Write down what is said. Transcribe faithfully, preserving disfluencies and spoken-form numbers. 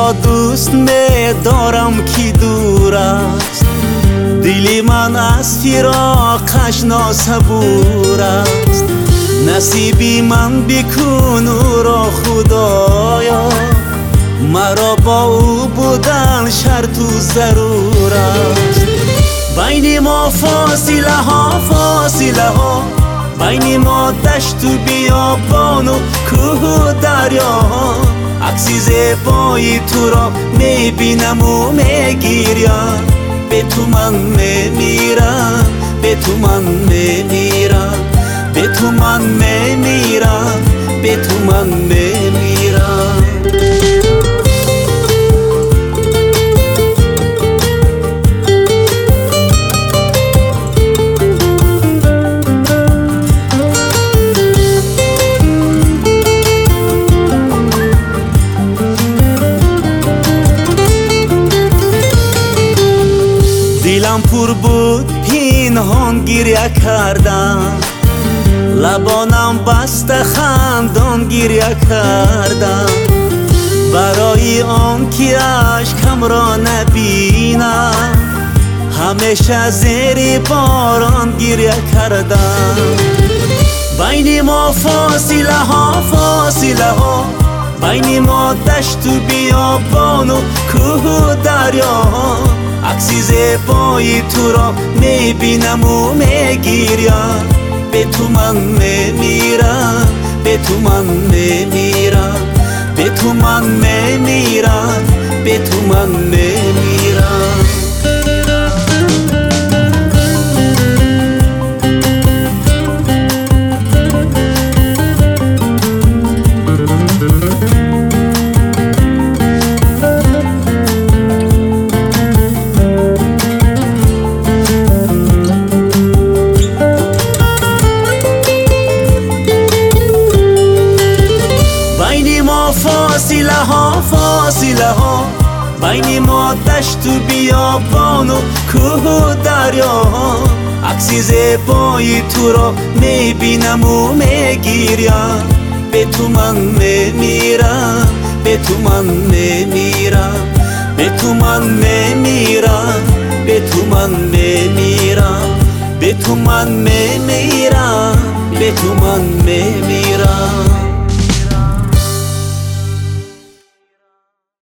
را دوست می‌دارم که دور است، دلی من از فراقش ناصبور است. نصیبی من بکن او را خدایا، مرا با او بودن شرط و ضرور است. بین ما فاصله ها فاصله ها، بین ما دشت و بیابان و کوه و دریا. عکسی زیبای تو را میبینم و میگیرم، به تو من میمیرم، به تو من میمیرم، به تو من میمیرم، به تو من میمیرم. دلم پر بود پنهان گریه کردم، لبانم بسته خندان گریه کردم. برای آن که اشکم را نبینم، همیشه زیر باران گریه کردم. بین ما فاصله ها فاصله ها، بین ما دشت و بیابان و کوه و دریا. عکسی زیبای تو را میبینم و میگیرم، به تو من میمیرم، به تو من میمیرم، به تو من میمیرم، به تو من میمیرم. فاصله ها فاصله ها، بین ما دشت و بیابان و کوه و دریا. عکسی زیبای تو را میبینم و میگیرم، به تو من میمیرم، به تو من میمیرم، به تو من میمیرم، به تو من میمیرم، به تو من میمیرم، به تو من میمیرم.